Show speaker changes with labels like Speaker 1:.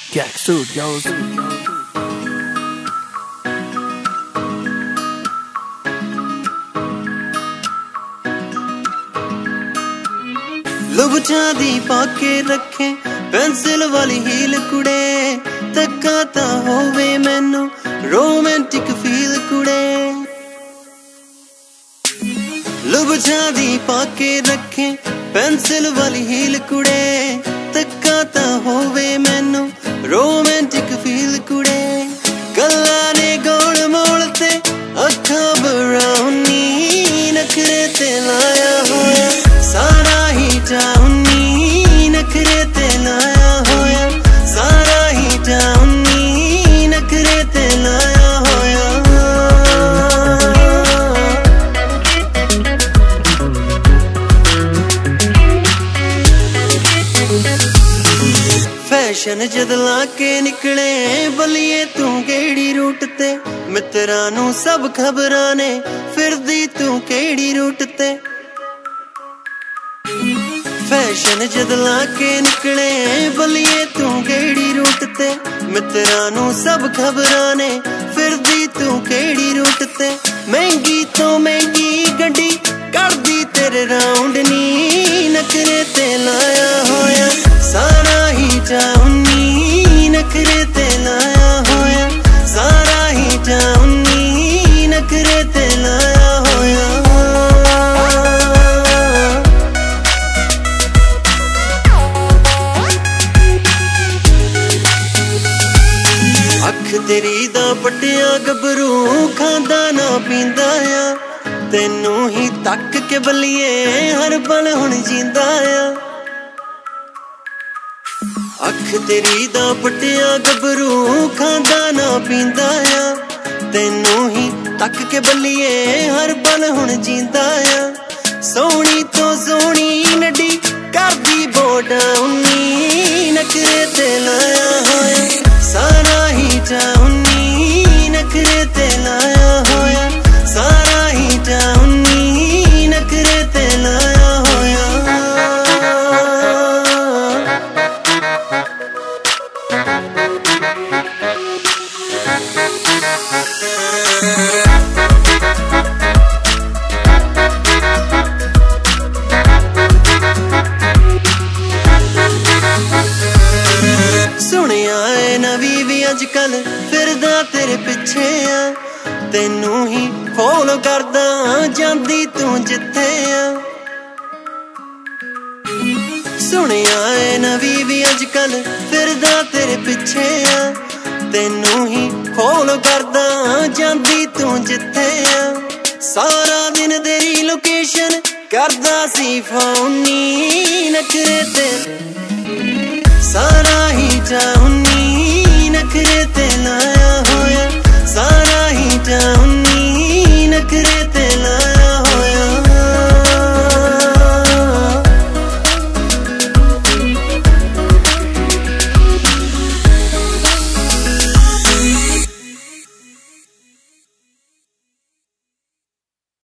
Speaker 1: Jacksuit, yo.
Speaker 2: लुबचा दी पाके रखे pencil वाली heal कुड़े तक्का ता होवे मैनू रोमांटिक फील कुड़े। लुबचा दी पाके रखे पेंसिल वाली हील कुड़े तक्का ता होवे मैनू रोमांटिक फील कुड़े। गल्ला ने गोल मोल ते अखा ब्राउनी नखरे ते लाया होया सारा ही टाउनी नखरे ते लाया होया सारा ही टाउनी नखरे ते लाया होया। फैशन जदला के निकले बलिए तू केड़ी रूट ते मित्रा नू सब खबरां ने फिरदी तू केड़ी रूट ते। फैशन जदला के निकले बलिए तू केड़ी रूट ते मित्रा नू सब खबरां ने फिरदी तू केड़ी रूट ते। महंगी तो महंगी गड्डी करदी तेरे राउंड नी नखरे ते लाया होया सारा ही टाउनी नखरे ते लाया होया सारा ही टाउनी नखरे ते लाया होया। अख तेरी दा पटिया गबरू खांदा ना पींदा आ तेनू ही तक के बलिए हर पल हुण जींदा आ। अख तेरी दा पटिया गबरू खांदा ना पींदा आ तेनू ही तक के बलिए हर पल हुण जींदा आ। सोहनी तो सोहनी नड्डी करदी बोडाउनी नखरे ते लाया होया सारा ही टाउनी नखरे ते लाया होया सारा ही टाउनी नखरे ते लाया होया। सुनिया है नवी भी अजकल फिरदा तेरे पिछे आ तेनू ही फॉलो करदा जांदी तू जिथे आ। सुनिया है नवी भी अजकल फिरदा तेरे पिछे आ तेनू ही फॉलो करदा जांदी तू जिथे आ। सारा दिन तेरी लोकेशन करदा सी फोनी नखरे ते सारा ही टाउनी